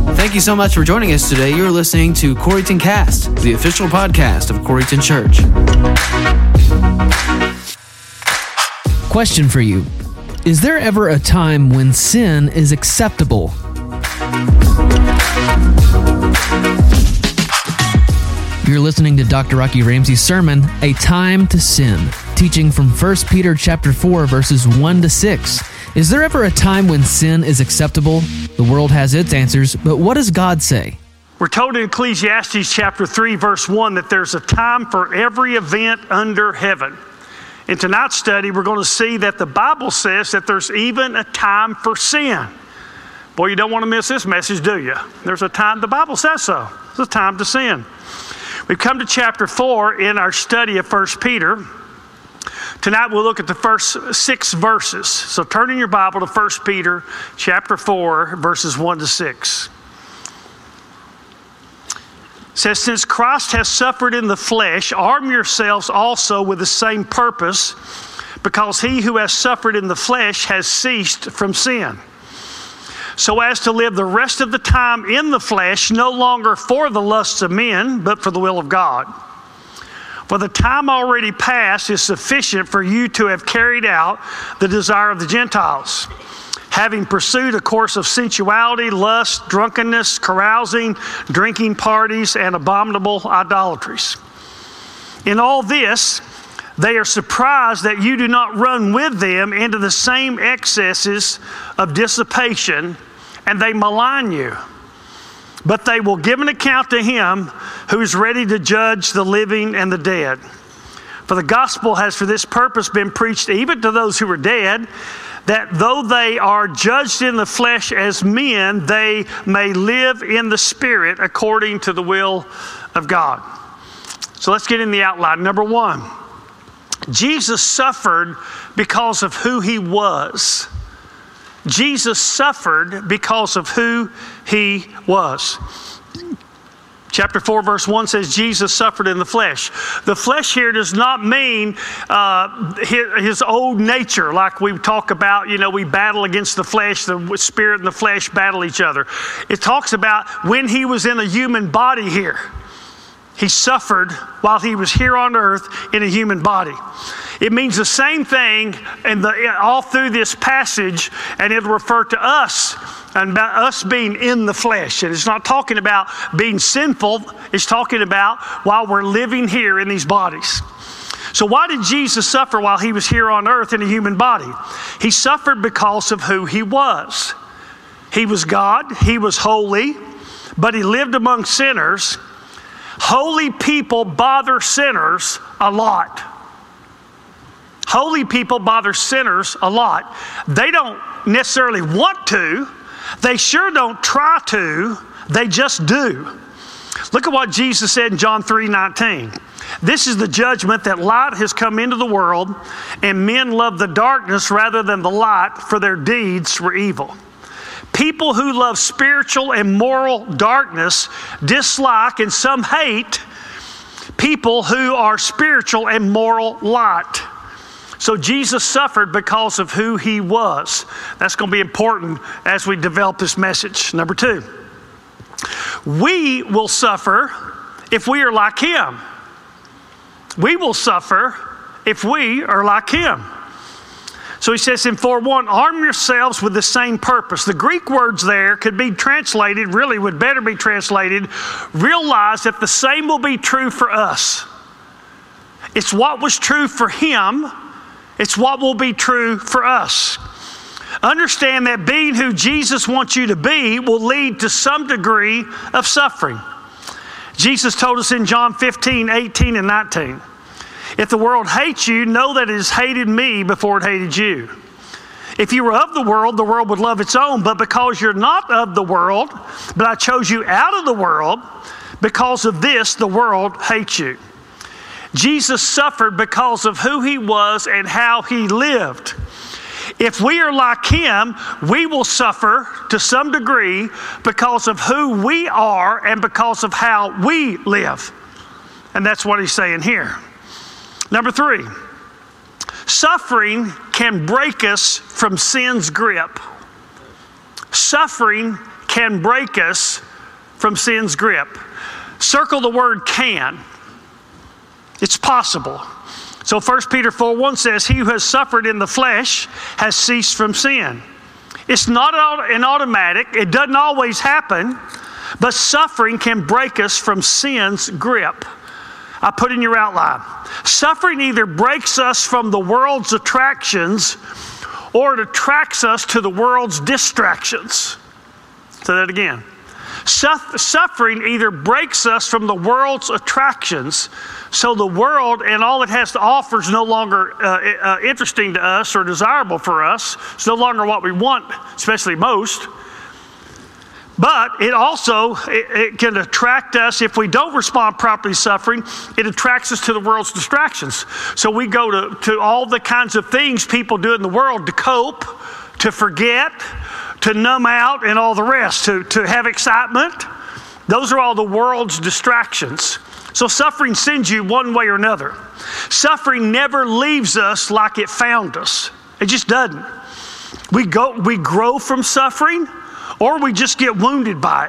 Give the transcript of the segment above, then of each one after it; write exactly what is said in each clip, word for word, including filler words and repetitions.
Thank you so much for joining us today. You're listening to Coreyton Cast, the official podcast of Coreyton Church. Question for you. Is there ever a time when sin is acceptable? You're listening to Doctor Rocky Ramsey's sermon, A Time to Sin, teaching from First Peter chapter four, verses one to six. Is there ever a time when sin is acceptable? The world has its answers, but what does God say? We're told in Ecclesiastes chapter three, verse one, that there's a time for every event under heaven. In tonight's study, we're going to see that the Bible says that there's even a time for sin. Boy, you don't want to miss this message, do you? There's a time, the Bible says so. There's a time to sin. We've come to chapter four in our study of First Peter. Tonight we'll look at the first six verses. So turn in your Bible to First Peter chapter four, verses one to six. It says, since Christ has suffered in the flesh, arm yourselves also with the same purpose, because he who has suffered in the flesh has ceased from sin, so as to live the rest of the time in the flesh, no longer for the lusts of men, but for the will of God. For the time already past is sufficient for you to have carried out the desire of the Gentiles, having pursued a course of sensuality, lust, drunkenness, carousing, drinking parties, and abominable idolatries. In all this, they are surprised that you do not run with them into the same excesses of dissipation, and they malign you. But they will give an account to him who is ready to judge the living and the dead. For the gospel has for this purpose been preached even to those who are dead, that though they are judged in the flesh as men, they may live in the spirit according to the will of God. So let's get in the outline. Number one, Jesus suffered because of who he was. Jesus suffered because of who he was. Chapter four, verse one says, Jesus suffered in the flesh. The flesh here does not mean uh, his, his old nature, like we talk about, you know, we battle against the flesh, the spirit and the flesh battle each other. It talks about when he was in a human body here. He suffered while he was here on earth in a human body. It means the same thing in the, all through this passage, and it'll refer to us and about us being in the flesh. And it's not talking about being sinful. It's talking about while we're living here in these bodies. So why did Jesus suffer while he was here on earth in a human body? He suffered because of who he was. He was God. He was holy, but he lived among sinners. Holy people bother sinners a lot. Holy people bother sinners a lot. They don't necessarily want to. They sure don't try to. They just do. Look at what Jesus said in John three nineteen. This is the judgment, that light has come into the world, and men love the darkness rather than the light, for their deeds were evil. People who love spiritual and moral darkness dislike and some hate people who are spiritual and moral light. So Jesus suffered because of who he was. That's going to be important as we develop this message. Number two, we will suffer if we are like him. We will suffer if we are like him. So he says in four one, arm yourselves with the same purpose. The Greek words there could be translated, really would better be translated, realize that the same will be true for us. It's what was true for him. It's what will be true for us. Understand that being who Jesus wants you to be will lead to some degree of suffering. Jesus told us in John fifteen, eighteen, and nineteen, if the world hates you, know that it has hated me before it hated you. If you were of the world, the world would love its own, but because you're not of the world, but I chose you out of the world, because of this, the world hates you. Jesus suffered because of who he was and how he lived. If we are like him, we will suffer to some degree because of who we are and because of how we live. And that's what he's saying here. Number three, suffering can break us from sin's grip. Suffering can break us from sin's grip. Circle the word can. It's possible. So First Peter four one says, he who has suffered in the flesh has ceased from sin. It's not an automatic. It doesn't always happen. But suffering can break us from sin's grip. I put in your outline. Suffering either breaks us from the world's attractions or it attracts us to the world's distractions. Say that again. Suffering either breaks us from the world's attractions, so the world and all it has to offer is no longer uh, uh, interesting to us or desirable for us. It's no longer what we want, especially most. But it also, it, it can attract us, if we don't respond properly to suffering, it attracts us to the world's distractions. So we go to, to all the kinds of things people do in the world to cope, to forget, to numb out, and all the rest, to, to have excitement. Those are all the world's distractions. So suffering sends you one way or another. Suffering never leaves us like it found us. It just doesn't. We go, we grow from suffering, or we just get wounded by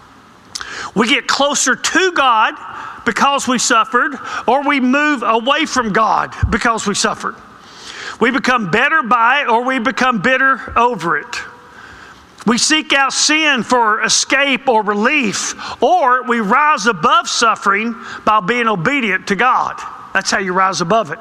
it. We get closer to God because we suffered, or we move away from God because we suffered. We become better by it, or we become bitter over it. We seek out sin for escape or relief, or we rise above suffering by being obedient to God. That's how you rise above it.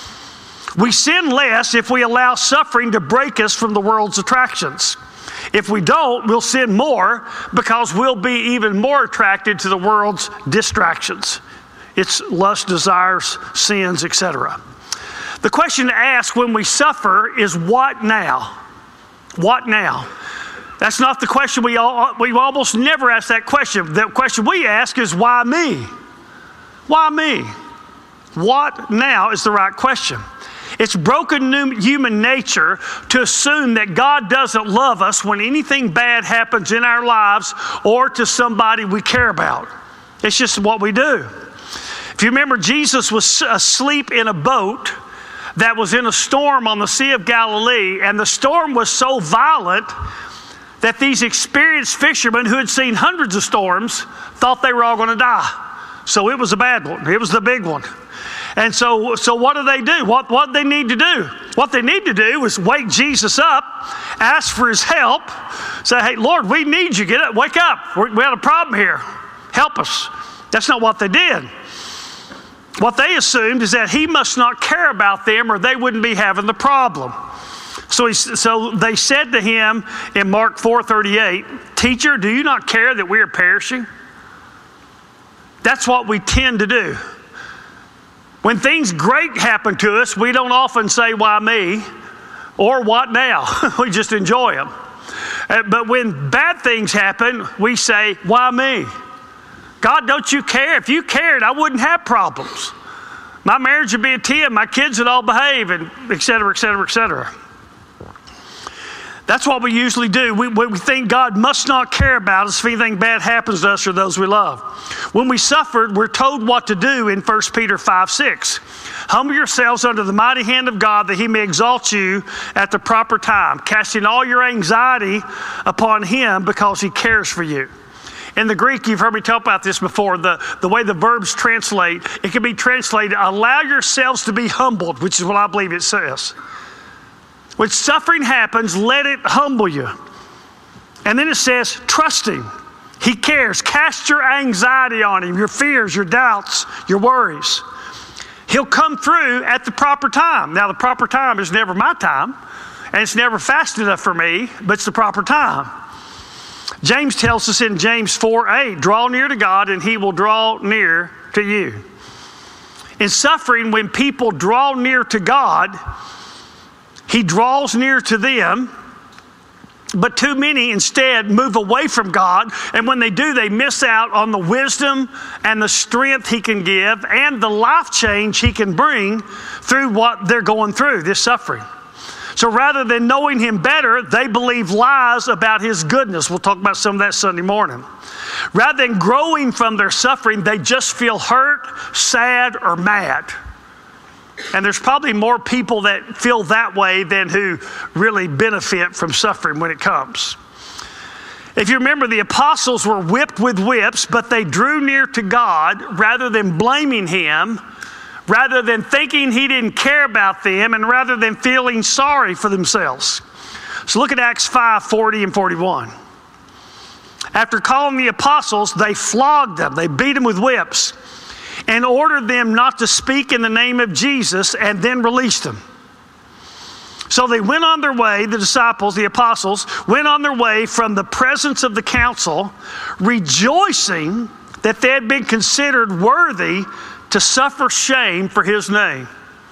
We sin less if we allow suffering to break us from the world's attractions. If we don't, we'll sin more because we'll be even more attracted to the world's distractions. Its lust, desires, sins, et cetera. The question to ask when we suffer is, what now? What now? That's not the question. We all, we almost never ask that question. The question we ask is, why me? Why me? What now is the right question. It's broken human nature to assume that God doesn't love us when anything bad happens in our lives or to somebody we care about. It's just what we do. If you remember, Jesus was asleep in a boat that was in a storm on the Sea of Galilee, and the storm was so violent that these experienced fishermen who had seen hundreds of storms thought they were all going to die. So it was a bad one. It was the big one. And so, so what do they do? What, what they need to do? What they need to do is wake Jesus up, ask for his help, say, hey, Lord, we need you. Get up, wake up. We're, we have a problem here. Help us. That's not what they did. What they assumed is that he must not care about them or they wouldn't be having the problem. So, he, so they said to him in Mark four thirty-eight, teacher, do you not care that we are perishing? That's what we tend to do. When things great happen to us, we don't often say, why me? Or what now? We just enjoy them. Uh, but when bad things happen, we say, why me? God, don't you care? If you cared, I wouldn't have problems. My marriage would be a ten, my kids would all behave, and et cetera, et cetera, et cetera. That's what we usually do. We, we think God must not care about us if anything bad happens to us or those we love. When we suffered, we're told what to do in First Peter five six. Humble yourselves under the mighty hand of God that he may exalt you at the proper time, casting all your anxiety upon him because he cares for you. In the Greek, you've heard me talk about this before, the, the way the verbs translate, it can be translated, allow yourselves to be humbled, which is what I believe it says. When suffering happens, let it humble you. And then it says, trust him. He cares. Cast your anxiety on him, your fears, your doubts, your worries. He'll come through at the proper time. Now, the proper time is never my time, and it's never fast enough for me, but it's the proper time. James tells us in James four eight, draw near to God, and he will draw near to you. In suffering, when people draw near to God, he draws near to them, but too many instead move away from God, and when they do, they miss out on the wisdom and the strength he can give and the life change he can bring through what they're going through, this suffering. So rather than knowing him better, they believe lies about his goodness. We'll talk about some of that Sunday morning. Rather than growing from their suffering, they just feel hurt, sad, or mad. And there's probably more people that feel that way than who really benefit from suffering when it comes. If you remember, the apostles were whipped with whips, but they drew near to God rather than blaming him, rather than thinking he didn't care about them, and rather than feeling sorry for themselves. So look at Acts five, forty and forty-one. After calling the apostles, they flogged them. They beat them with whips and ordered them not to speak in the name of Jesus, and then released them. So they went on their way, the disciples, the apostles, went on their way from the presence of the council, rejoicing that they had been considered worthy to suffer shame for his name.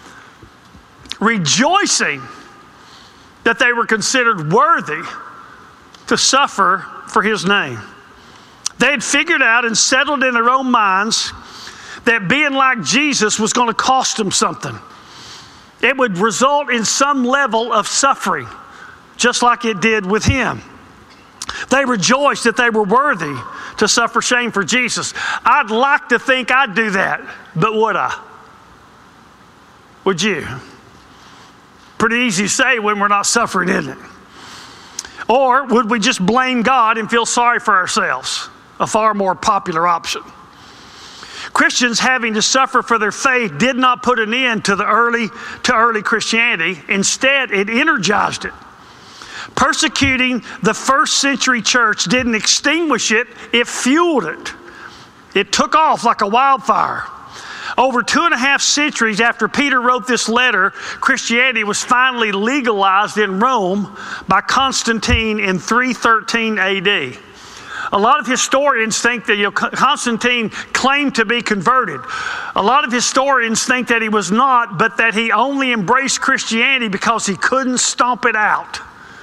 Rejoicing that they were considered worthy to suffer for his name. They had figured out and settled in their own minds that being like Jesus was going to cost them something. It would result in some level of suffering, just like it did with him. They rejoiced that they were worthy to suffer shame for Jesus. I'd like to think I'd do that, but would I? Would you? Pretty easy to say when we're not suffering, isn't it? Or would we just blame God and feel sorry for ourselves? A far more popular option. Christians having to suffer for their faith did not put an end to the early to early Christianity. Instead, it energized it. Persecuting the first century church didn't extinguish it, it fueled it. It took off like a wildfire. Over two and a half centuries after Peter wrote this letter, Christianity was finally legalized in Rome by Constantine in three thirteen A D. A lot of historians think that you know, Constantine claimed to be converted. A lot of historians think that he was not, but that he only embraced Christianity because he couldn't stomp it out.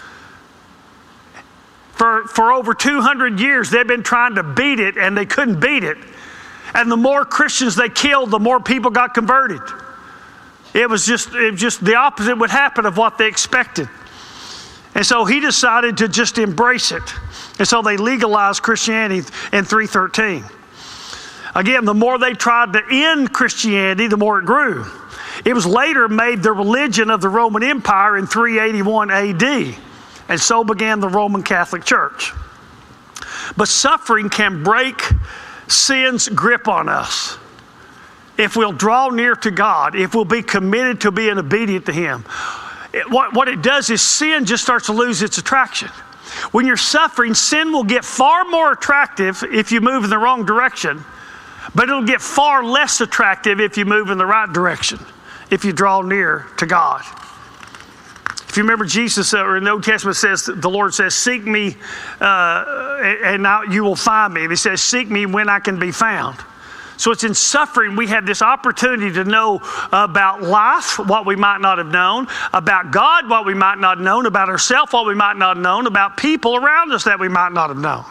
For, for over two hundred years, they've been trying to beat it, and they couldn't beat it. And the more Christians they killed, the more people got converted. It was just, it was just the opposite would happen of what they expected. And so he decided to just embrace it. And so they legalized Christianity in three thirteen. Again, the more they tried to end Christianity, the more it grew. It was later made the religion of the Roman Empire in three eighty-one A D. And so began the Roman Catholic Church. But suffering can break sin's grip on us if we'll draw near to God, if we'll be committed to being obedient to him. It, what, what it does is sin just starts to lose its attraction. When you're suffering, sin will get far more attractive if you move in the wrong direction, but it'll get far less attractive if you move in the right direction, if you draw near to God. If you remember, Jesus, uh, or in the Old Testament says, the Lord says, seek me uh, and now you will find me. And he says, seek me when I can be found. So it's in suffering we have this opportunity to know about life, what we might not have known, about God, what we might not have known, about ourselves, what we might not have known, about people around us that we might not have known.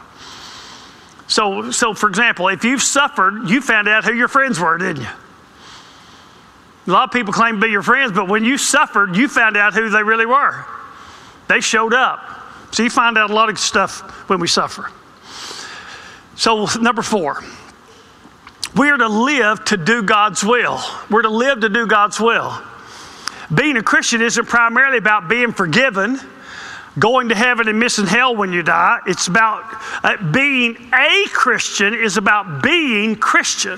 So, so for example, if you've suffered, you found out who your friends were, didn't you? A lot of people claim to be your friends, but when you suffered, you found out who they really were. They showed up. So you find out a lot of stuff when we suffer. So number four. We are to live to do God's will. We're to live to do God's will. Being a Christian isn't primarily about being forgiven, going to heaven and missing hell when you die. It's about uh, being a Christian is about being Christian.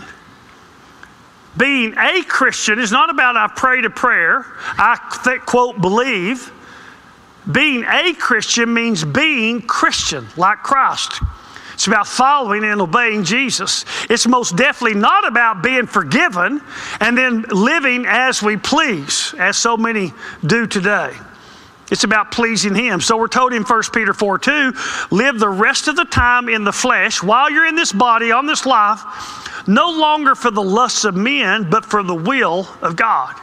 Being a Christian is not about I prayed a prayer, I th- quote believe. Being a Christian means being Christian, like Christ. It's about following and obeying Jesus. It's most definitely not about being forgiven and then living as we please, as so many do today. It's about pleasing him. So we're told in First Peter four two, live the rest of the time in the flesh while you're in this body, on this life, no longer for the lusts of men, but for the will of God.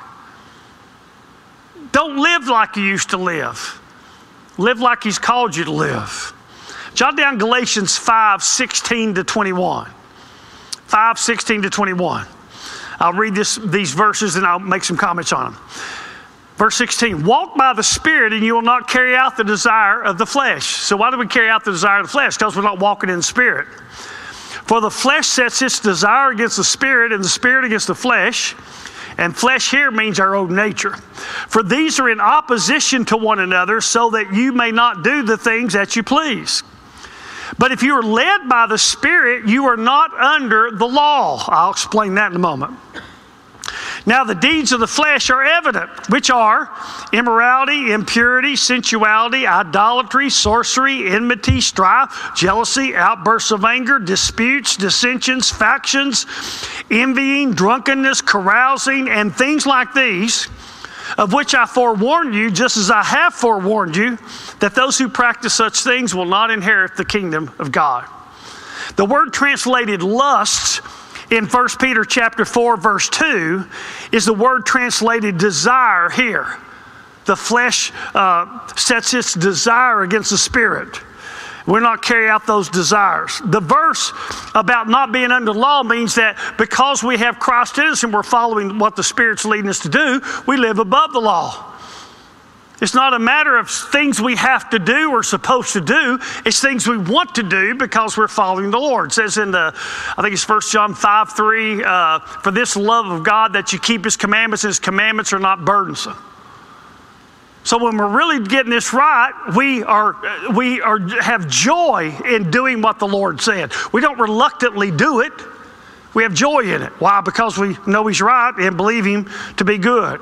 Don't live like you used to live. Live like he's called you to live. Jot down Galatians five sixteen to twenty-one. five sixteen to twenty-one. I'll read this, these verses and I'll make some comments on them. Verse sixteen, walk by the Spirit and you will not carry out the desire of the flesh. So why do we carry out the desire of the flesh? Because we're not walking in the Spirit. For the flesh sets its desire against the Spirit and the Spirit against the flesh. And flesh here means our own nature. For these are in opposition to one another so that you may not do the things that you please. But if you are led by the Spirit, you are not under the law. I'll explain that in a moment. Now the deeds of the flesh are evident, which are immorality, impurity, sensuality, idolatry, sorcery, enmity, strife, jealousy, outbursts of anger, disputes, dissensions, factions, envying, drunkenness, carousing, and things like these, of which I forewarn you, just as I have forewarned you, that those who practice such things will not inherit the kingdom of God. The word translated lusts in First Peter chapter four, verse two, is the word translated desire here. The flesh uh, sets its desire against the Spirit. We're not carry out those desires. The verse about not being under law means that because we have Christ in us and we're following what the Spirit's leading us to do, we live above the law. It's not a matter of things we have to do or supposed to do. It's things we want to do because we're following the Lord. It says in the, I think it's First John five three, uh, for this love of God that you keep His commandments, and His commandments are not burdensome. So when we're really getting this right, we are we are have joy in doing what the Lord said. We don't reluctantly do it. We have joy in it. Why? Because we know He's right and believe Him to be good.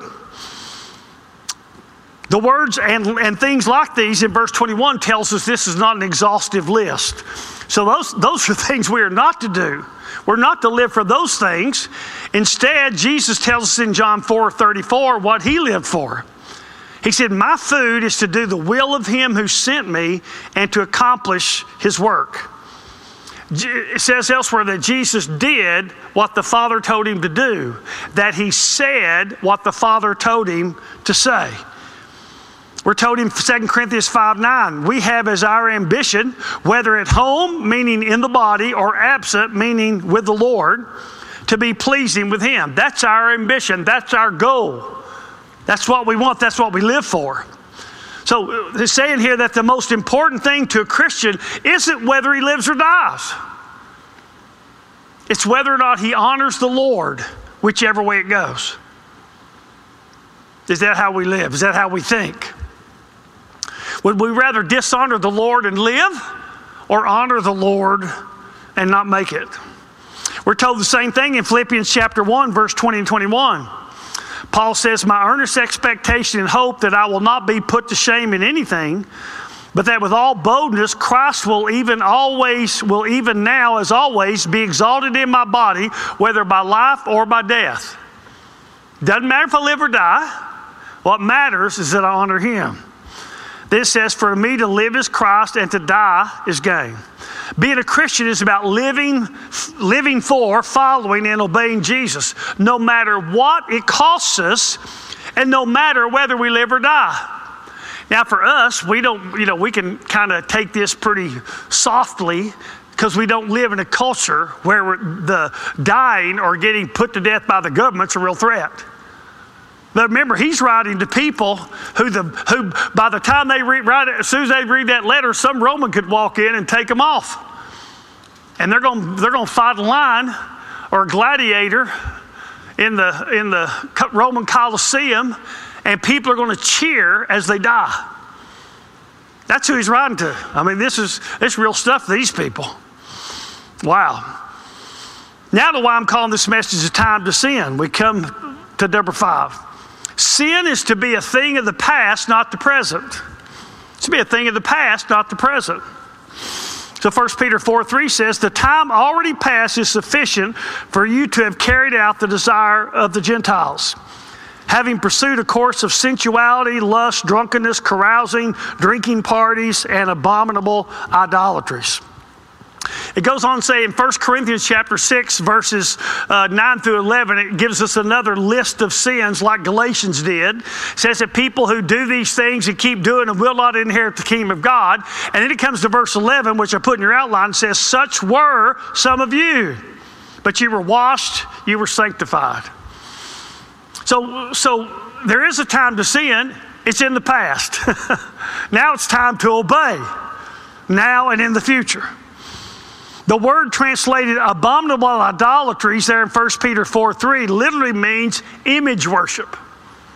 The words and, and things like these in verse twenty-one tells us this is not an exhaustive list. So those, those are things we are not to do. We're not to live for those things. Instead, Jesus tells us in John four thirty-four what He lived for. He said, my food is to do the will of Him who sent me and to accomplish His work. It says elsewhere that Jesus did what the Father told Him to do, that He said what the Father told Him to say. We're told in Second Corinthians five nine, we have as our ambition, whether at home, meaning in the body, or absent, meaning with the Lord, to be pleasing with Him. That's our ambition. That's our goal. That's what we want. That's what we live for. So they're saying here that the most important thing to a Christian isn't whether he lives or dies. It's whether or not he honors the Lord, whichever way it goes. Is that how we live? Is that how we think? Would we rather dishonor the Lord and live, or honor the Lord and not make it? We're told the same thing in Philippians chapter one, verse twenty and twenty-one. Paul says, my earnest expectation and hope that I will not be put to shame in anything, but that with all boldness Christ will even always, will even now as always be exalted in my body, whether by life or by death. Doesn't matter if I live or die. What matters is that I honor Him. This says, for me to live is Christ and to die is gain. Being a Christian is about living, living for, following, and obeying Jesus, no matter what it costs us, and no matter whether we live or die. Now, for us, we don't, you know, we can kind of take this pretty softly because we don't live in a culture where the dying or getting put to death by the government's a real threat. But remember, he's writing to people who, the, who by the time they read, right, as soon as they read that letter, some Roman could walk in and take them off. And they're going they're going to fight a lion or a gladiator in the, in the Roman Colosseum, and people are going to cheer as they die. That's who he's writing to. I mean, this is it's real stuff to these people. Wow. Now to why I'm calling this message a time to sin. We come to number five. Sin is to be a thing of the past, not the present. It's to be a thing of the past, not the present. So First Peter four three says, the time already past is sufficient for you to have carried out the desire of the Gentiles, having pursued a course of sensuality, lust, drunkenness, carousing, drinking parties, and abominable idolatries. It goes on to say in First Corinthians chapter six, verses uh, nine through eleven, it gives us another list of sins like Galatians did. It says that people who do these things and keep doing them will not inherit the kingdom of God. And then it comes to verse eleven, which I put in your outline, and says, such were some of you, but you were washed, you were sanctified. So, so there is a time to sin. It's in the past. Now it's time to obey, now and in the future. The word translated abominable idolatries there in First Peter four three literally means image worship.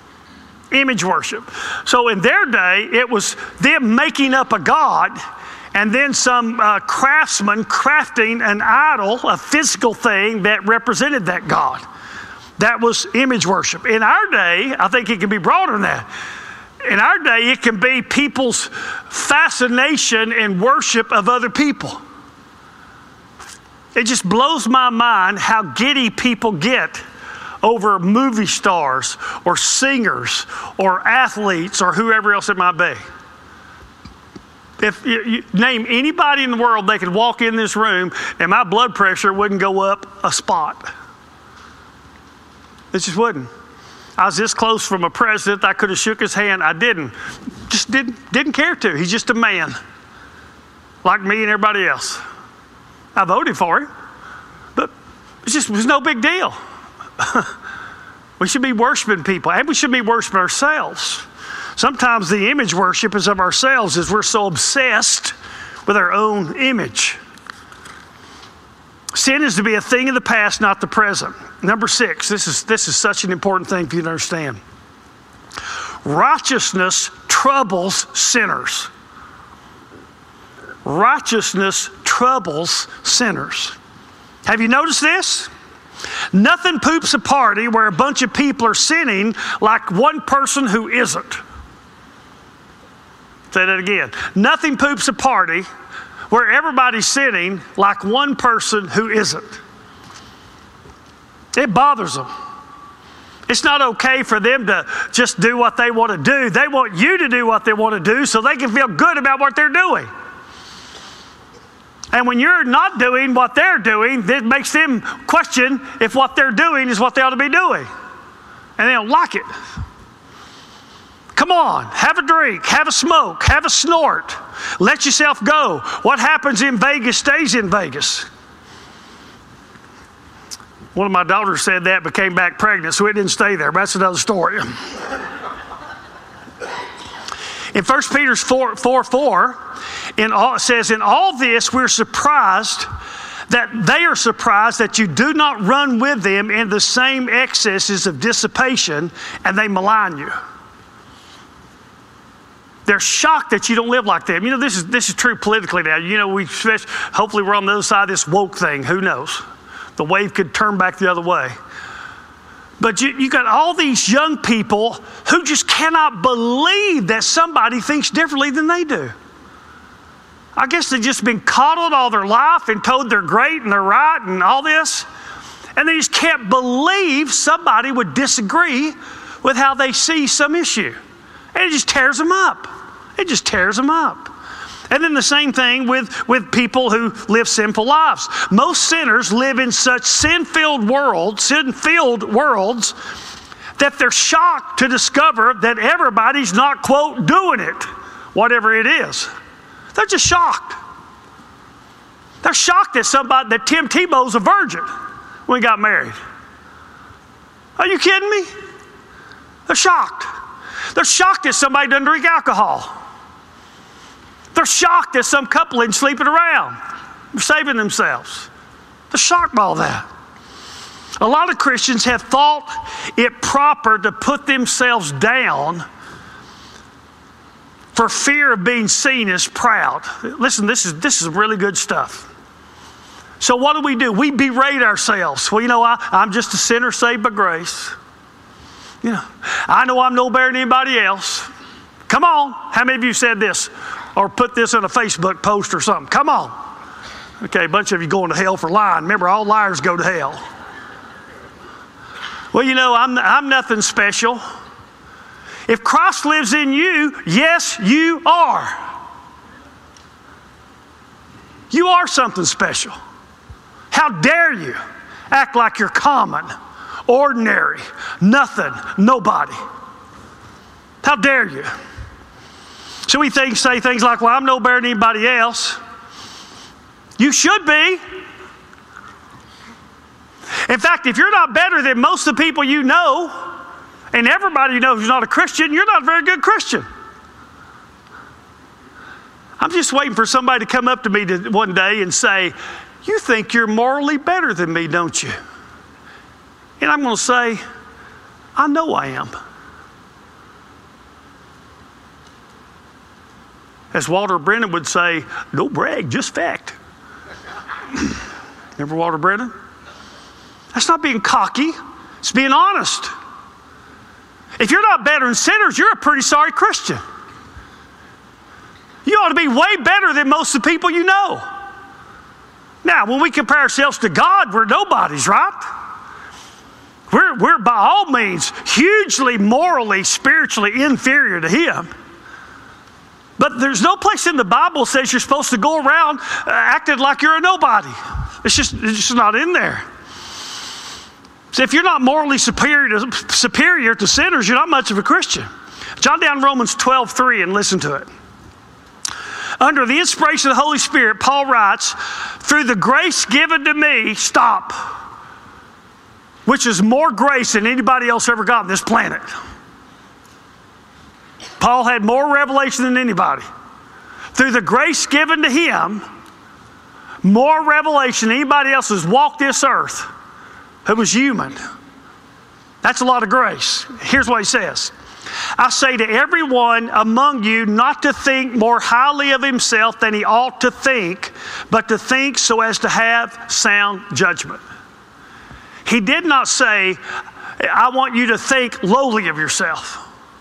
Image worship. So in their day, it was them making up a god and then some uh, craftsman crafting an idol, a physical thing that represented that God. That was image worship. In our day, I think it can be broader than that. In our day, it can be people's fascination and worship of other people. It just blows my mind how giddy people get over movie stars or singers or athletes or whoever else it might be. If you, you name anybody in the world, they could walk in this room and my blood pressure wouldn't go up a spot. It just wouldn't. I was this close from a president, I could have shook his hand. I didn't. Just didn't, didn't care to. He's just a man, like me and everybody else. I voted for him, but it just was no big deal. We should be worshiping people, and we should be worshiping ourselves. Sometimes the image worship is of ourselves as we're so obsessed with our own image. Sin is to be a thing of the past, not the present. Number six, this is, this is such an important thing for you to understand. Righteousness troubles sinners. Righteousness troubles sinners. Have you noticed this? Nothing poops a party where a bunch of people are sinning like one person who isn't. Say that again. Nothing poops a party where everybody's sinning like one person who isn't. It bothers them. It's not okay for them to just do what they want to do. They want you to do what they want to do so they can feel good about what they're doing. And when you're not doing what they're doing, it makes them question if what they're doing is what they ought to be doing. And they don't like it. Come on, have a drink, have a smoke, have a snort. Let yourself go. What happens in Vegas stays in Vegas. One of my daughters said that, but came back pregnant, so it didn't stay there. But that's another story. In First Peter four, four, four, in all, it says, in all this we're surprised that they are surprised that you do not run with them in the same excesses of dissipation, and they malign you. They're shocked that you don't live like them. You know, this is this is true politically now. You know, we hopefully we're on the other side of this woke thing. Who knows? The wave could turn back the other way. But you, you got all these young people who just cannot believe that somebody thinks differently than they do. I guess they've just been coddled all their life and told they're great and they're right and all this. And they just can't believe somebody would disagree with how they see some issue. And it just tears them up. It just tears them up. And then the same thing with, with people who live sinful lives. Most sinners live in such sin-filled worlds, sin-filled worlds, that they're shocked to discover that everybody's not, quote, doing it, whatever it is. They're just shocked. They're shocked that somebody, that Tim Tebow's a virgin when he got married. Are you kidding me? They're shocked. They're shocked that somebody doesn't drink alcohol. They're shocked that some couple isn't sleeping around. They're saving themselves. They're shocked by all that. A lot of Christians have thought it proper to put themselves down for fear of being seen as proud. Listen, this is this is really good stuff. So what do we do? We berate ourselves. Well, you know, I, I'm just a sinner saved by grace. You know, I know I'm no better than anybody else. Come on. How many of you said this or put this on a Facebook post or something? Come on. Okay, a bunch of you going to hell for lying. Remember, all liars go to hell. Well, you know, I'm, I'm nothing special. If Christ lives in you, yes, you are. You are something special. How dare you act like you're common, ordinary, nothing, nobody. How dare you? So we think, say things like, well, I'm no better than anybody else. You should be. In fact, if you're not better than most of the people you know, and everybody you know who's not a Christian, you're not a very good Christian. I'm just waiting for somebody to come up to me to, one day and say, you think you're morally better than me, don't you? And I'm going to say, I know I am. As Walter Brennan would say, don't brag, just fact. Remember Walter Brennan? That's not being cocky. It's being honest. If you're not better than sinners, you're a pretty sorry Christian. You ought to be way better than most of the people you know. Now, when we compare ourselves to God, we're nobodies, right? We're, we're by all means hugely morally, spiritually inferior to Him. But there's no place in the Bible that says you're supposed to go around uh, acting like you're a nobody. It's just, it's just not in there. So if you're not morally superior to, superior to sinners, you're not much of a Christian. Jot down Romans twelve three and listen to it. Under the inspiration of the Holy Spirit, Paul writes, through the grace given to me, stop, which is more grace than anybody else ever got on this planet. Paul had more revelation than anybody. Through the grace given to him, more revelation than anybody else has walked this earth who was human. That's a lot of grace. Here's what he says. I say to everyone among you not to think more highly of himself than he ought to think, but to think so as to have sound judgment. He did not say, I want you to think lowly of yourself.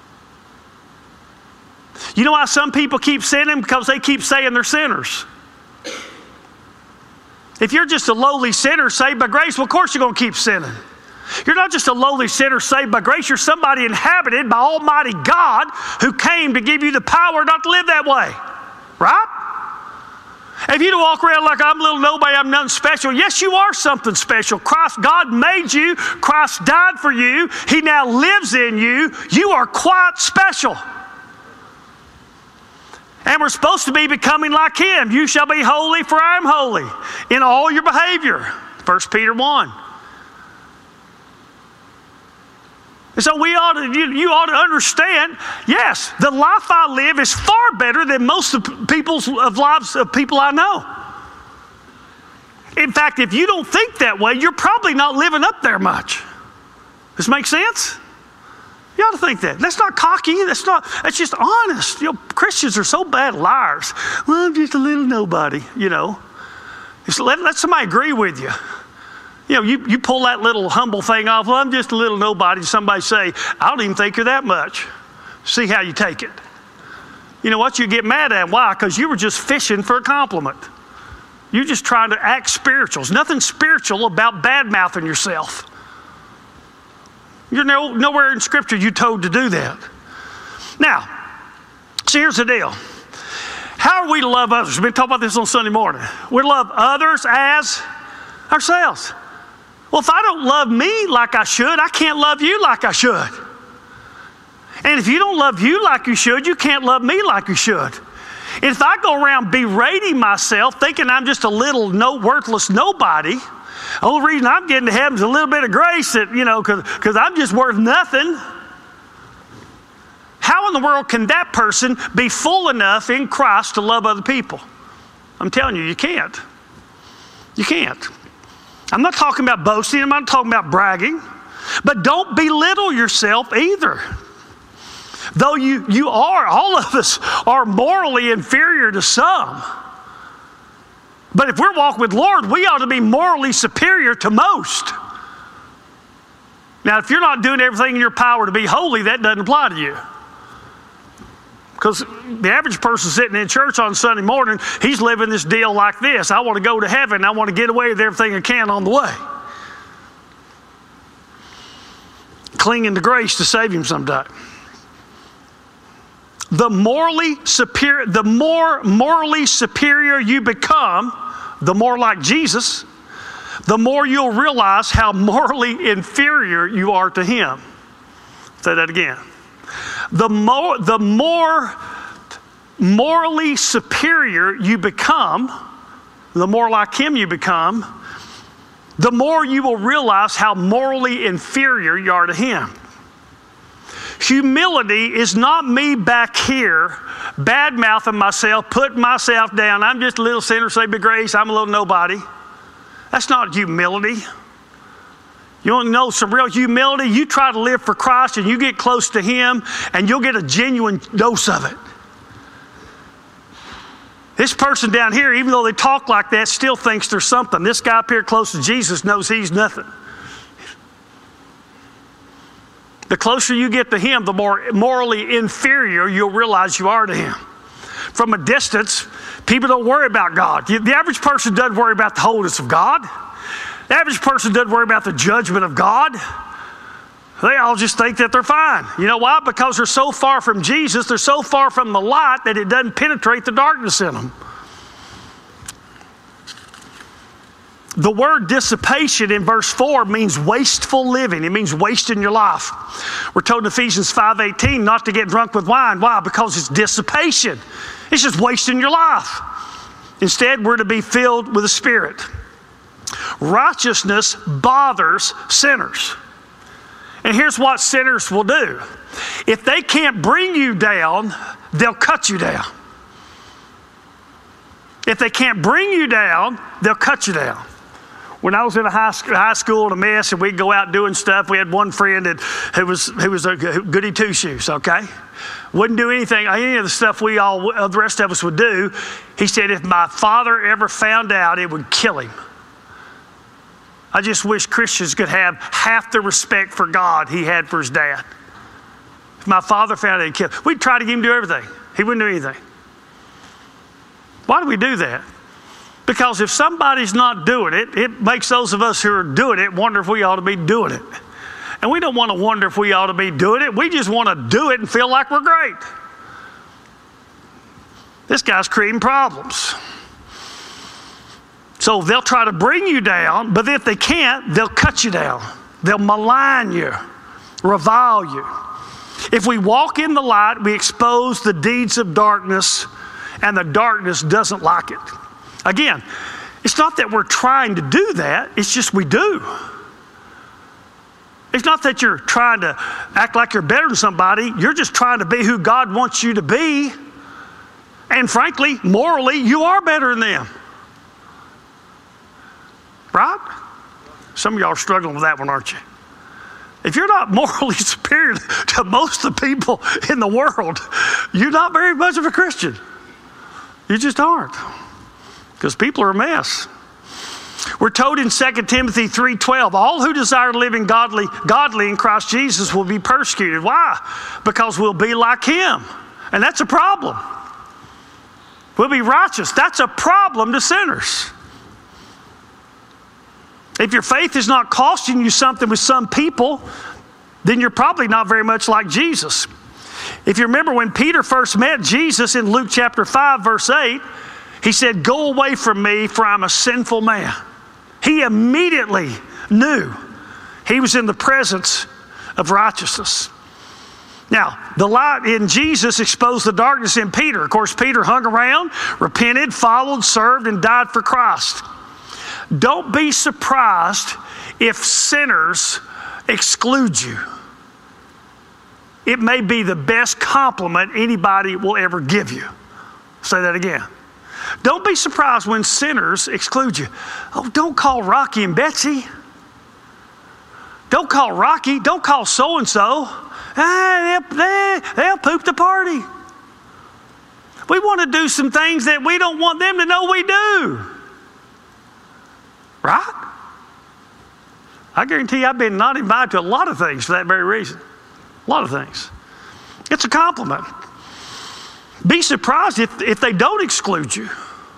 You know why some people keep sinning? Because they keep saying they're sinners. If you're just a lowly sinner saved by grace, well, of course you're going to keep sinning. You're not just a lowly sinner saved by grace. You're somebody inhabited by Almighty God who came to give you the power not to live that way. Right? If you don't walk around like I'm a little nobody, I'm nothing special. Yes, you are something special. Christ, God made you. Christ died for you. He now lives in you. You are quite special. And we're supposed to be becoming like Him. You shall be holy, for I am holy in all your behavior. First Peter one. And so we ought to, you, you ought to understand, yes, the life I live is far better than most of people's of lives of people I know. In fact, if you don't think that way, you're probably not living up there much. Does this make sense? You ought to think that. That's not cocky. That's not. That's just honest. You know, Christians are so bad liars. Well, I'm just a little nobody. You know, just let let somebody agree with you. You know, you, you pull that little humble thing off. Well, I'm just a little nobody. Somebody say, I don't even think you're that much. See how you take it. You know what? You get mad at them. Why? Because you were just fishing for a compliment. You're just trying to act spiritual. There's nothing spiritual about bad-mouthing yourself. You're no, nowhere in Scripture you're told to do that. Now, so here's the deal. How are we to love others? We've been talking about this on Sunday morning. We love others as ourselves. Well, if I don't love me like I should, I can't love you like I should. And if you don't love you like you should, you can't love me like you should. And if I go around berating myself, thinking I'm just a little no worthless nobody, the only reason I'm getting to heaven is a little bit of grace that, you know, because I'm just worth nothing. How in the world can that person be full enough in Christ to love other people? I'm telling you, you can't. You can't. I'm not talking about boasting. I'm not talking about bragging. But don't belittle yourself either. Though you, you are, all of us are morally inferior to some. But if we're walking with the Lord, we ought to be morally superior to most. Now, if you're not doing everything in your power to be holy, that doesn't apply to you. Because the average person sitting in church on Sunday morning, he's living this deal like this. I want to go to heaven. I want to get away with everything I can on the way. Clinging to grace to save him someday. The morally superior, the more morally superior you become, the more like Jesus, the more you'll realize how morally inferior you are to Him. Say that again. The more, the more morally superior you become, the more like Him you become, the more you will realize how morally inferior you are to Him. Humility is not me back here bad-mouthing myself, putting myself down. I'm just a little sinner, saved by grace. I'm a little nobody. That's not humility. You want to know some real humility? You try to live for Christ and you get close to Him and you'll get a genuine dose of it. This person down here, even though they talk like that, still thinks there's something. This guy up here close to Jesus knows he's nothing. The closer you get to him, the more morally inferior you'll realize you are to him. From a distance, people don't worry about God. The average person doesn't worry about the holiness of God. The average person doesn't worry about the judgment of God. They all just think that they're fine. You know why? Because they're so far from Jesus, they're so far from the light that it doesn't penetrate the darkness in them. The word dissipation in verse four means wasteful living. It means wasting your life. We're told in Ephesians five eighteen not to get drunk with wine. Why? Because it's dissipation. It's just wasting your life. Instead, we're to be filled with the Spirit. Righteousness bothers sinners. And here's what sinners will do. If they can't bring you down, they'll cut you down. If they can't bring you down, they'll cut you down. When I was in a high, high school in a mess and we'd go out doing stuff, we had one friend that, who was who was a goody two-shoes, okay? Wouldn't do anything, any of the stuff we all, the rest of us would do. He said, if my father ever found out, it would kill him. I just wish Christians could have half the respect for God he had for his dad. If my father found it, he'd kill him. We'd try to get him to do everything. He wouldn't do anything. Why do we do that? Because if somebody's not doing it, it makes those of us who are doing it wonder if we ought to be doing it. And we don't want to wonder if we ought to be doing it. We just want to do it and feel like we're great. This guy's creating problems. So they'll try to bring you down, but if they can't, they'll cut you down. They'll malign you, revile you. If we walk in the light, we expose the deeds of darkness, and the darkness doesn't like it. Again, it's not that we're trying to do that, it's just we do. It's not that you're trying to act like you're better than somebody, you're just trying to be who God wants you to be. And frankly, morally, you are better than them. Right? Some of y'all are struggling with that one, aren't you? If you're not morally superior to most of the people in the world, you're not very much of a Christian. You just aren't. Because people are a mess. We're told in Second Timothy three twelve, all who desire to live in godly, godly in Christ Jesus will be persecuted. Why? Because we'll be like him. And that's a problem. We'll be righteous. That's a problem to sinners. If your faith is not costing you something with some people, then you're probably not very much like Jesus. If you remember when Peter first met Jesus in Luke chapter five, verse eight, he said, go away from me, for I'm a sinful man. He immediately knew he was in the presence of righteousness. Now, the light in Jesus exposed the darkness in Peter. Of course, Peter hung around, repented, followed, served, and died for Christ. Don't be surprised if sinners exclude you. It may be the best compliment anybody will ever give you. Say that again. Don't be surprised when sinners exclude you. Oh, don't call Rocky and Betsy. Don't call Rocky. Don't call so-and-so. Ah, they'll, they, they'll poop the party. We want to do some things that we don't want them to know we do. Right? I guarantee you I've been not invited to a lot of things for that very reason. A lot of things. It's a compliment. Be surprised if, if they don't exclude you.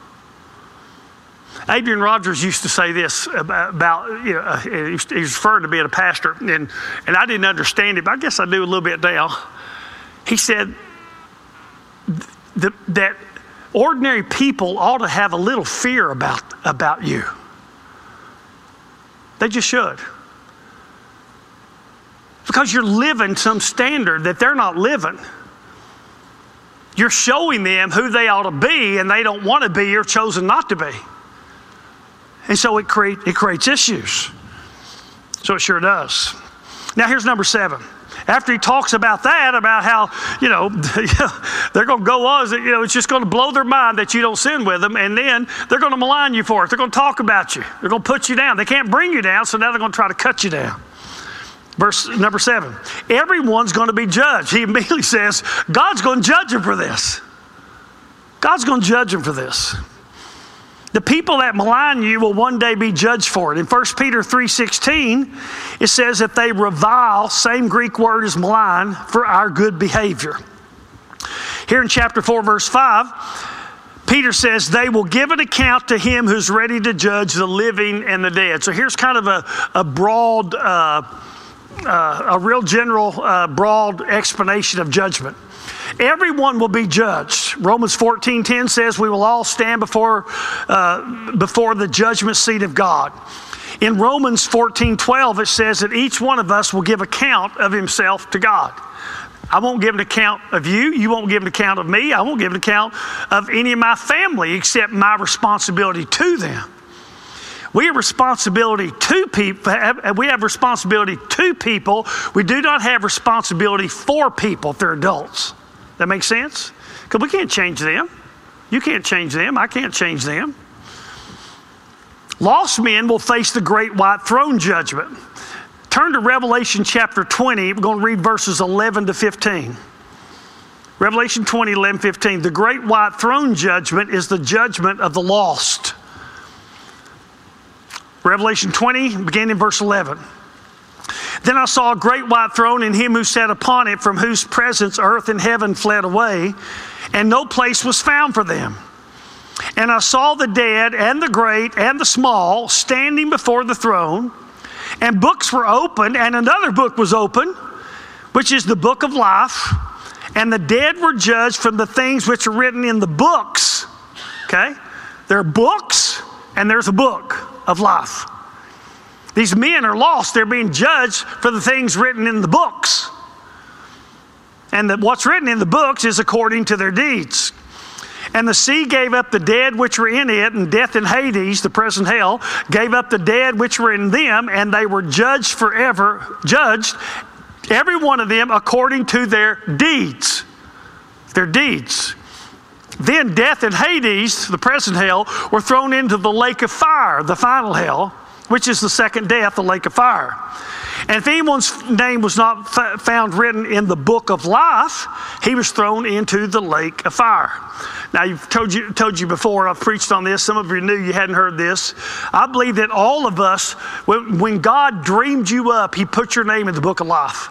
Adrian Rogers used to say this about, about you know, uh, he was referring to being a pastor, and, and I didn't understand it, but I guess I do a little bit now. He said th- that ordinary people ought to have a little fear about, about you. They just should. Because you're living some standard that they're not living. You're showing them who they ought to be, and they don't want to be or chosen not to be. And so it, create, it creates issues. So it sure does. Now here's number seven. After he talks about that, about how, you know, they're going to go on, you know, it's just going to blow their mind that you don't sin with them, and then they're going to malign you for it. They're going to talk about you. They're going to put you down. They can't bring you down, so now they're going to try to cut you down. Verse number seven, everyone's going to be judged. He immediately says, God's going to judge them for this. God's going to judge them for this. The people that malign you will one day be judged for it. In First Peter three sixteen, it says that they revile, same Greek word as malign, for our good behavior. Here in chapter four, verse five, Peter says, they will give an account to him who's ready to judge the living and the dead. So here's kind of a, a broad, uh, uh, a real general, uh, broad explanation of judgment. Everyone will be judged. Romans fourteen ten says we will all stand before, uh, before the judgment seat of God. In Romans fourteen twelve, it says that each one of us will give account of himself to God. I won't give an account of you. You won't give an account of me. I won't give an account of any of my family except my responsibility to them. We have responsibility to people. We have responsibility to people. We do not have responsibility for people if they're adults. That makes sense? Because we can't change them. You can't change them. I can't change them. Lost men will face the great white throne judgment. Turn to Revelation chapter twenty. We're going to read verses eleven to fifteen. Revelation twenty, eleven, fifteen. The great white throne judgment is the judgment of the lost. Revelation twenty, beginning in verse eleven. Then I saw a great white throne and him who sat upon it, from whose presence earth and heaven fled away, and no place was found for them. And I saw the dead and the great and the small standing before the throne, and books were opened, and another book was opened, which is the book of life. And the dead were judged from the things which are written in the books. Okay? There are books, and there's a book of life. These men are lost. They're being judged for the things written in the books. And that what's written in the books is according to their deeds. And the sea gave up the dead which were in it, and death and Hades, the present hell, gave up the dead which were in them, and they were judged forever, judged, every one of them according to their deeds. Their deeds. Then death and Hades, the present hell, were thrown into the lake of fire, the final hell, which is the second death, the lake of fire. And if anyone's name was not f- found written in the book of life, he was thrown into the lake of fire. Now, I've told you, told you before, I've preached on this. Some of you knew you hadn't heard this. I believe that all of us, when, when God dreamed you up, he put your name in the book of life.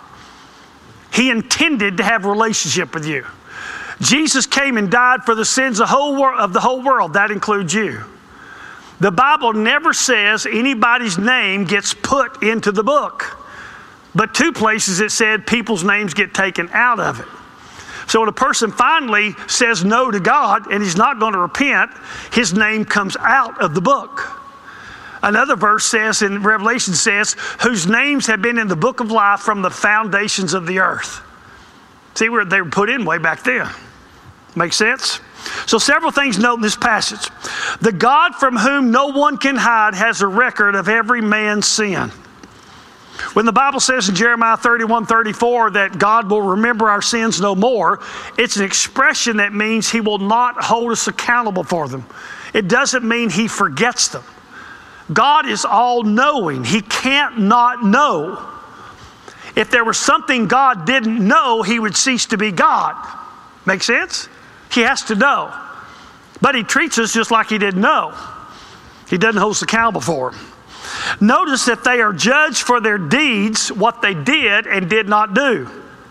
He intended to have a relationship with you. Jesus came and died for the sins of, whole wor- of the whole world. That includes you. The Bible never says anybody's name gets put into the book. But two places it said people's names get taken out of it. So when a person finally says no to God and he's not going to repent, his name comes out of the book. Another verse says in Revelation says, whose names have been in the book of life from the foundations of the earth. See where they were put in way back then. Make sense? So several things note in this passage. The God from whom no one can hide has a record of every man's sin. When the Bible says in Jeremiah thirty-one, thirty-four that God will remember our sins no more, it's an expression that means he will not hold us accountable for them. It doesn't mean he forgets them. God is all-knowing. He can't not know. If there was something God didn't know, he would cease to be God. Make sense? He has to know. But he treats us just like he didn't know. He doesn't hold us accountable for them. Notice that they are judged for their deeds, what they did and did not do.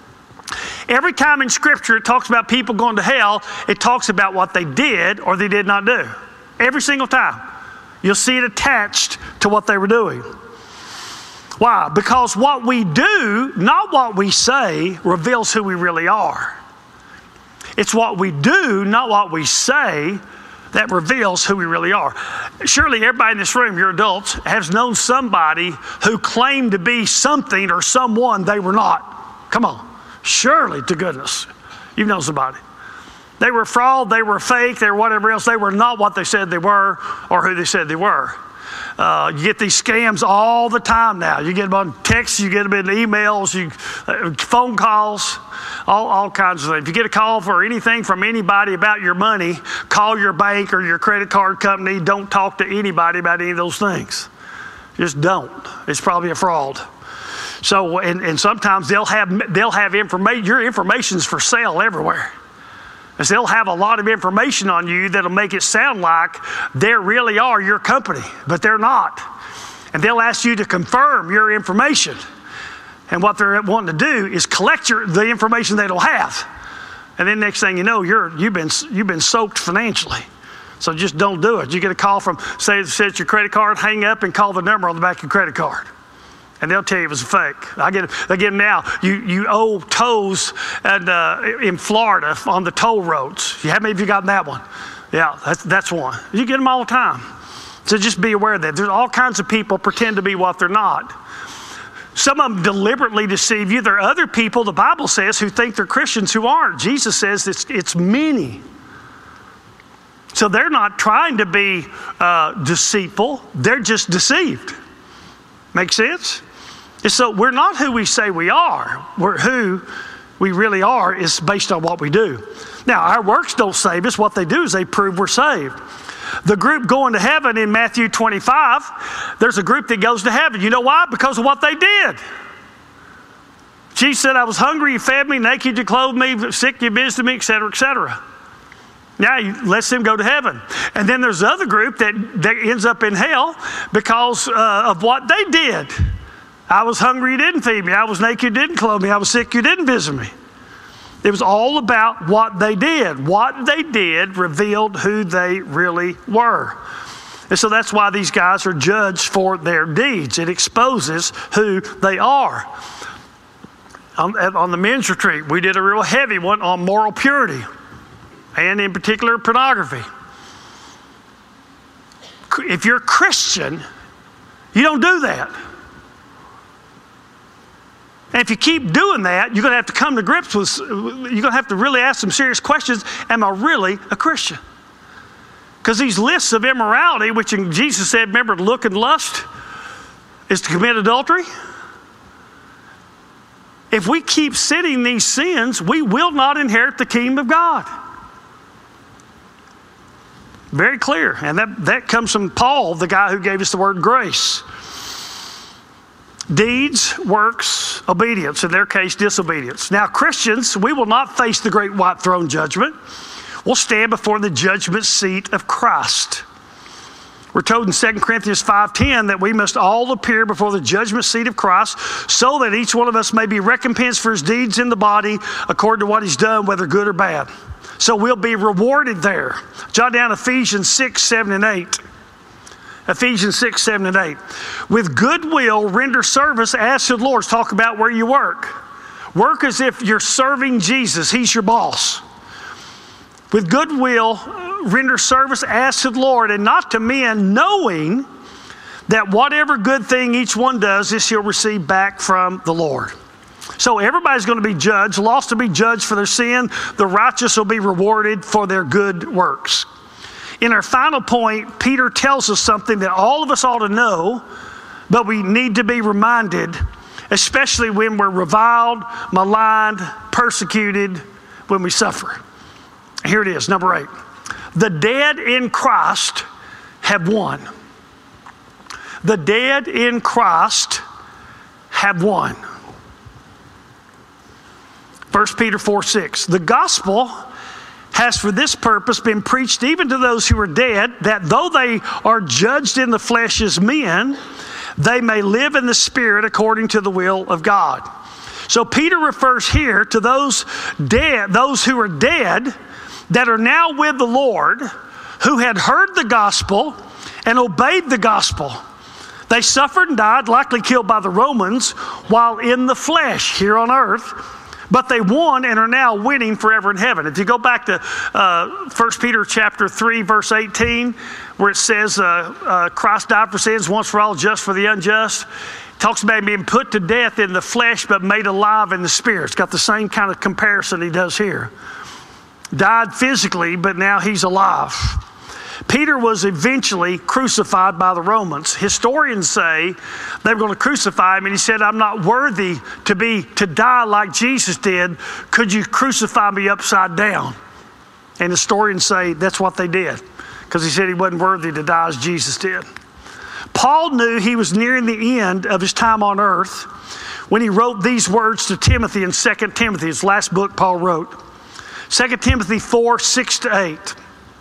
Every time in Scripture it talks about people going to hell, it talks about what they did or they did not do. Every single time. You'll see it attached to what they were doing. Why? Because what we do, not what we say, reveals who we really are. It's what we do, not what we say, that reveals who we really are. Surely everybody in this room, you're adults, has known somebody who claimed to be something or someone they were not. Come on. Surely, to goodness, you've known somebody. They were fraud, they were fake, they were whatever else. They were not what they said they were or who they said they were. Uh, you get these scams all the time now. You get them on texts, you get them in emails, you, uh, phone calls, all, all kinds of things. If you get a call for anything from anybody about your money, call your bank or your credit card company. Don't talk to anybody about any of those things. Just don't. It's probably a fraud. So, and, and sometimes they'll have they'll have information. Your information's for sale everywhere. is they'll have a lot of information on you that'll make it sound like they really are your company, but they're not. And they'll ask you to confirm your information. And what they're wanting to do is collect your, the information they don't have. And then next thing you know, you're, you've been, you've been soaked financially. So just don't do it. You get a call from, say, it says your credit card, hang up and call the number on the back of your credit card. And they'll tell you it was a fake. I get, I get them now. You, you owe tolls and, uh, in Florida on the toll roads. How many of you gotten that one? Yeah, that's, that's one. You get them all the time. So just be aware of that. There's all kinds of people pretend to be what they're not. Some of them deliberately deceive you. There are other people, the Bible says, who think they're Christians who aren't. Jesus says it's, it's many. So they're not trying to be uh, deceitful. They're just deceived. Make sense? And so we're not who we say we are. We're who we really are is based on what we do. Now, our works don't save us. What they do is they prove we're saved. The group going to heaven in Matthew twenty-five, there's a group that goes to heaven. You know why? Because of what they did. Jesus said, I was hungry, you fed me, naked, you clothed me, sick, you visited me, et cetera, et cetera. Now he lets them go to heaven. And then there's the other group that, that ends up in hell because uh, of what they did. I was hungry, you didn't feed me. I was naked, you didn't clothe me. I was sick, you didn't visit me. It was all about what they did. What they did revealed who they really were. And so that's why these guys are judged for their deeds. It exposes who they are. On, on the men's retreat, we did a real heavy one on moral purity, and in particular, pornography. If you're a Christian, you don't do that. And if you keep doing that, you're going to have to come to grips with, you're going to have to really ask some serious questions. Am I really a Christian? Because these lists of immorality, which Jesus said, remember, to look and lust is to commit adultery. If we keep sitting these sins, we will not inherit the kingdom of God. Very clear. And that, that comes from Paul, the guy who gave us the word grace. Deeds, works, obedience. In their case, disobedience. Now, Christians, we will not face the great white throne judgment. We'll stand before the judgment seat of Christ. We're told in Second Corinthians five ten that we must all appear before the judgment seat of Christ so that each one of us may be recompensed for his deeds in the body according to what he's done, whether good or bad. So we'll be rewarded there. Jot down Ephesians six, seven, and eight. Ephesians six, seven, and eight. With goodwill, render service as to the Lord. Let's talk about where you work. Work as if you're serving Jesus. He's your boss. With goodwill, render service as to the Lord and not to men, knowing that whatever good thing each one does, this he'll receive back from the Lord. So everybody's going to be judged, lost to be judged for their sin. The righteous will be rewarded for their good works. In our final point, Peter tells us something that all of us ought to know, but we need to be reminded, especially when we're reviled, maligned, persecuted, when we suffer. Here it is, number eight. The dead in Christ have won. The dead in Christ have won. First Peter four, six. The gospel has for this purpose been preached even to those who are dead, that though they are judged in the flesh as men, they may live in the spirit according to the will of God. So Peter refers here to those dead, those who are dead, that are now with the Lord, who had heard the gospel and obeyed the gospel. They suffered and died, likely killed by the Romans, while in the flesh here on earth. But they won and are now winning forever in heaven. If you go back to uh, First Peter chapter three, verse eighteen, where it says, uh, uh, Christ died for sins once for all, just for the unjust. It talks about being put to death in the flesh, but made alive in the spirit. It's got the same kind of comparison he does here. Died physically, but now he's alive. Peter was eventually crucified by the Romans. Historians say they were going to crucify him, and he said, I'm not worthy to be to die like Jesus did. Could you crucify me upside down? And historians say that's what they did, because he said he wasn't worthy to die as Jesus did. Paul knew he was nearing the end of his time on earth when he wrote these words to Timothy in Second Timothy, his last book Paul wrote. Second Timothy four, six to eight.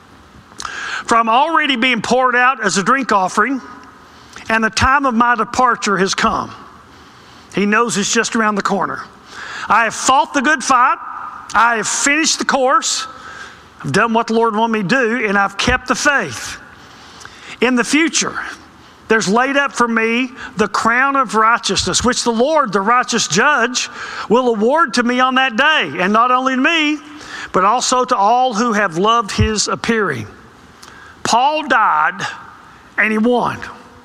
For I'm already being poured out as a drink offering, and the time of my departure has come. He knows it's just around the corner. I have fought the good fight. I have finished the course. I've done what the Lord wanted me to do, and I've kept the faith. In the future, there's laid up for me the crown of righteousness, which the Lord, the righteous judge, will award to me on that day. And not only to me, but also to all who have loved his appearing. Paul died, and he won.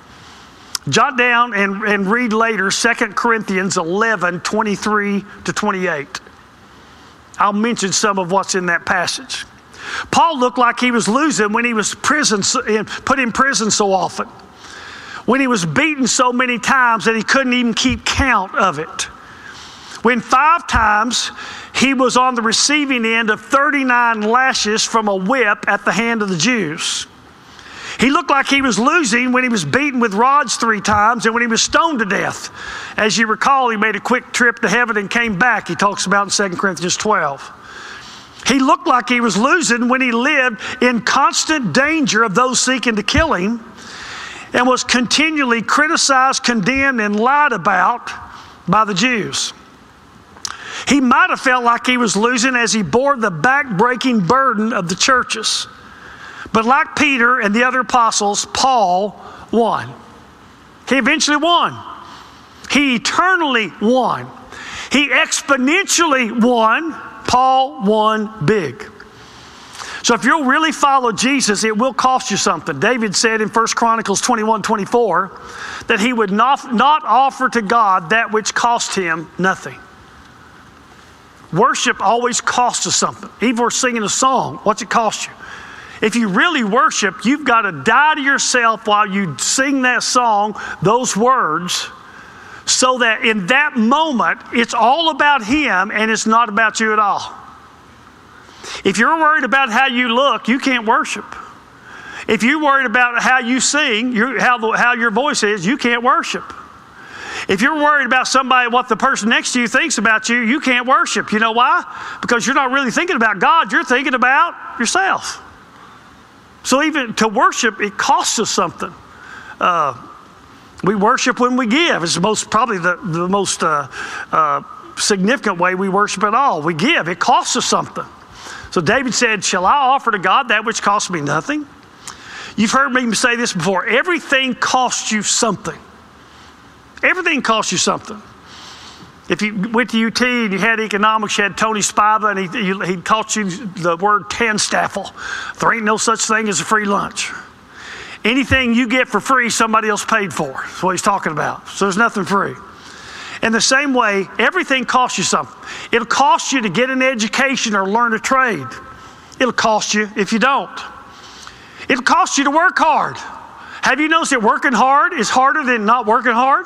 Jot down and, and read later Second Corinthians eleven, twenty-three to twenty-eight. I'll mention some of what's in that passage. Paul looked like he was losing when he was prison, put in prison so often. When he was beaten so many times that he couldn't even keep count of it. When five times he was on the receiving end of thirty-nine lashes from a whip at the hand of the Jews. He looked like he was losing when he was beaten with rods three times and when he was stoned to death. As you recall, he made a quick trip to heaven and came back. He talks about in Second Corinthians twelve. He looked like he was losing when he lived in constant danger of those seeking to kill him and was continually criticized, condemned, and lied about by the Jews. He might have felt like he was losing as he bore the back-breaking burden of the churches. But like Peter and the other apostles, Paul won. He eventually won. He eternally won. He exponentially won. Paul won big. So if you'll really follow Jesus, it will cost you something. David said in First Chronicles twenty-one, twenty-four that he would not, not offer to God that which cost him nothing. Worship always costs us something. Even if we're singing a song, what's it cost you? If you really worship, you've got to die to yourself while you sing that song, those words, so that in that moment, it's all about him and it's not about you at all. If you're worried about how you look, you can't worship. If you're worried about how you sing, your, how, the, how your voice is, you can't worship. If you're worried about somebody, what the person next to you thinks about you, you can't worship. You know why? Because you're not really thinking about God, you're thinking about yourself. So even to worship, it costs us something. Uh, we worship when we give. It's the most, probably the, the most uh, uh, significant way we worship at all. We give. It costs us something. So David said, shall I offer to God that which costs me nothing? You've heard me say this before. Everything costs you something. Everything costs you something. If you went to U T and you had economics, you had Tony Spiva, and he, he taught you the word Tanstaffel. There ain't no such thing as a free lunch. Anything you get for free, somebody else paid for. That's what he's talking about. So there's nothing free. In the same way, everything costs you something. It'll cost you to get an education or learn a trade. It'll cost you if you don't. It'll cost you to work hard. Have you noticed that working hard is harder than not working hard?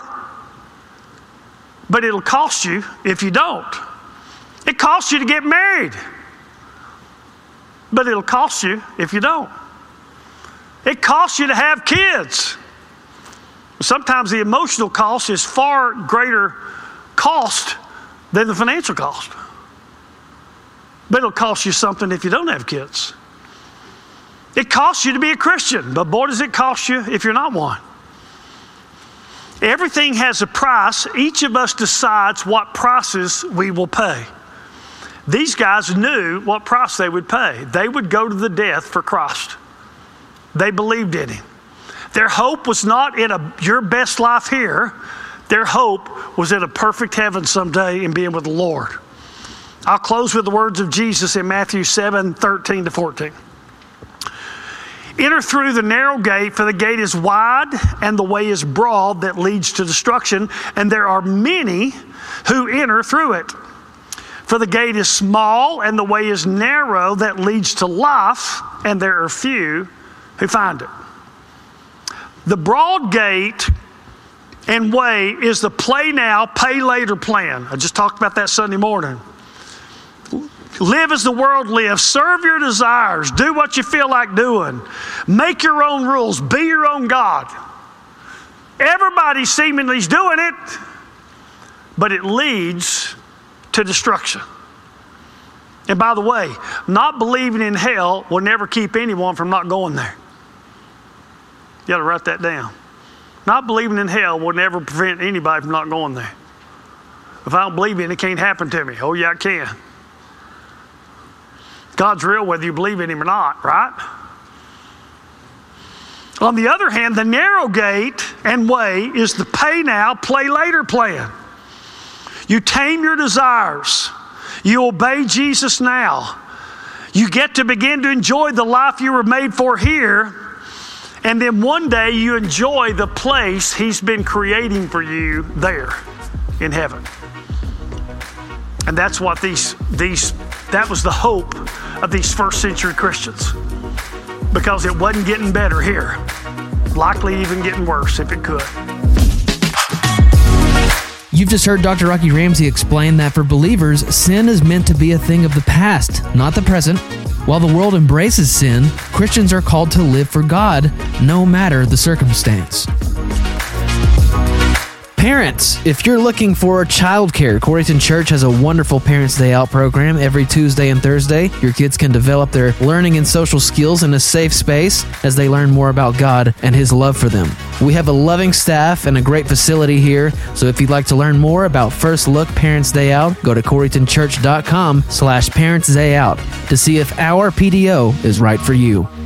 But it'll cost you if you don't. It costs you to get married. But it'll cost you if you don't. It costs you to have kids. Sometimes the emotional cost is far greater cost than the financial cost. But it'll cost you something if you don't have kids. It costs you to be a Christian, but boy, does it cost you if you're not one. Everything has a price. Each of us decides what prices we will pay. These guys knew what price they would pay. They would go to the death for Christ. They believed in him. Their hope was not in a, your best life here. Their hope was in a perfect heaven someday and being with the Lord. I'll close with the words of Jesus in Matthew seven, thirteen to fourteen. Enter through the narrow gate, for the gate is wide and the way is broad that leads to destruction, and there are many who enter through it. For the gate is small and the way is narrow that leads to life, and there are few who find it. The broad gate and way is the play now, pay later plan. I just talked about that Sunday morning. Live as the world lives. Serve your desires. Do what you feel like doing. Make your own rules. Be your own God. Everybody seemingly is doing it, but it leads to destruction. And by the way, not believing in hell will never keep anyone from not going there. You got to write that down. Not believing in hell will never prevent anybody from not going there. If I don't believe in it, it can't happen to me. Oh, yeah, it can. God's real whether you believe in him or not, right? On the other hand, the narrow gate and way is the pay now, play later plan. You tame your desires. You obey Jesus now. You get to begin to enjoy the life you were made for here. And then one day you enjoy the place he's been creating for you there in heaven. And that's what these, these, that was the hope of these first century Christians. Because it wasn't getting better here. Likely even getting worse if it could. You've just heard Doctor Rocky Ramsey explain that for believers, sin is meant to be a thing of the past, not the present. While the world embraces sin, Christians are called to live for God, no matter the circumstance. Parents, if you're looking for childcare, Coreyton Church has a wonderful Parents' Day Out program every Tuesday and Thursday. Your kids can develop their learning and social skills in a safe space as they learn more about God and His love for them. We have a loving staff and a great facility here, so if you'd like to learn more about First Look Parents' Day Out, go to coreytonchurch.com slash Parents Day Out to see if our P D O is right for you.